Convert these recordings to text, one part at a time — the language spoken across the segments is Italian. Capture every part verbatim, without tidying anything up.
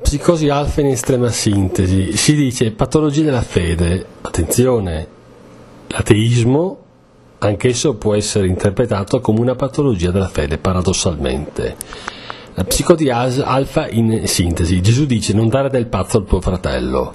psicosi alfa in estrema sintesi, si dice patologia della fede. Attenzione, l'ateismo anch'esso può essere interpretato come una patologia della fede, paradossalmente. La psicosi alfa in sintesi, Gesù dice non dare del pazzo al tuo fratello,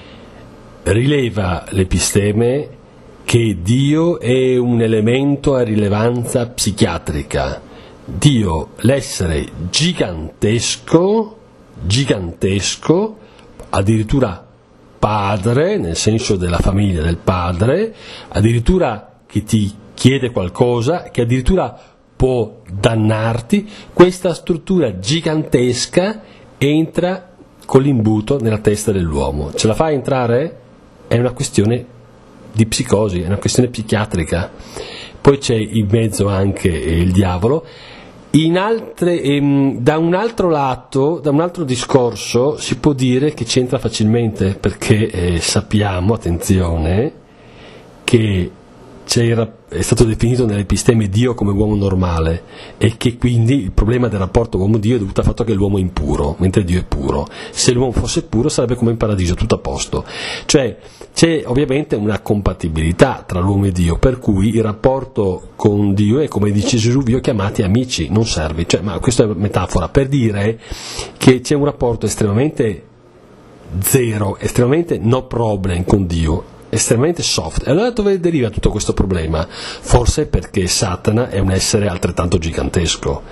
rileva l'episteme che Dio è un elemento a rilevanza psichiatrica. Dio, l'essere gigantesco, gigantesco, addirittura padre, nel senso della famiglia del padre, addirittura che ti chiede qualcosa, che addirittura può dannarti, questa struttura gigantesca entra con l'imbuto nella testa dell'uomo. Ce la fa entrare? È una questione di psicosi, è una questione psichiatrica. Poi c'è in mezzo anche il diavolo. In altre, ehm, da un altro lato, da un altro discorso, si può dire che c'entra facilmente, perché eh, sappiamo, attenzione, che c'era, è stato definito nell'episteme Dio come uomo normale, e che quindi il problema del rapporto uomo-Dio è dovuto al fatto che l'uomo è impuro, mentre Dio è puro. Se l'uomo fosse puro sarebbe come in paradiso, tutto a posto. Cioè c'è ovviamente una compatibilità tra l'uomo e Dio, per cui il rapporto con Dio è, come dice Gesù, vi ho chiamati amici, non servi. Cioè, ma questa è una metafora per dire che c'è un rapporto estremamente zero, estremamente no problem con Dio, estremamente soft. E allora dove deriva tutto questo problema? Forse perché Satana è un essere altrettanto gigantesco,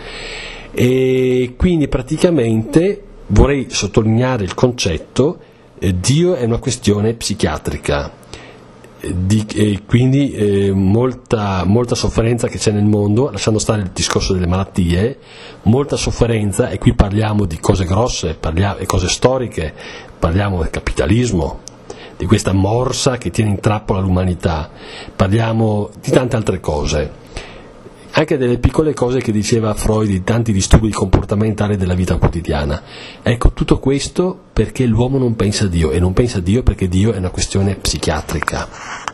e quindi praticamente vorrei sottolineare il concetto: eh, Dio è una questione psichiatrica, eh, di, e quindi eh, molta, molta sofferenza che c'è nel mondo, lasciando stare il discorso delle malattie, molta sofferenza, e qui parliamo di cose grosse, parliamo di cose storiche, parliamo del capitalismo, di questa morsa che tiene in trappola l'umanità, parliamo di tante altre cose, anche delle piccole cose che diceva Freud, di tanti disturbi comportamentali della vita quotidiana. Ecco, tutto questo perché l'uomo non pensa a Dio, e non pensa a Dio perché Dio è una questione psichiatrica.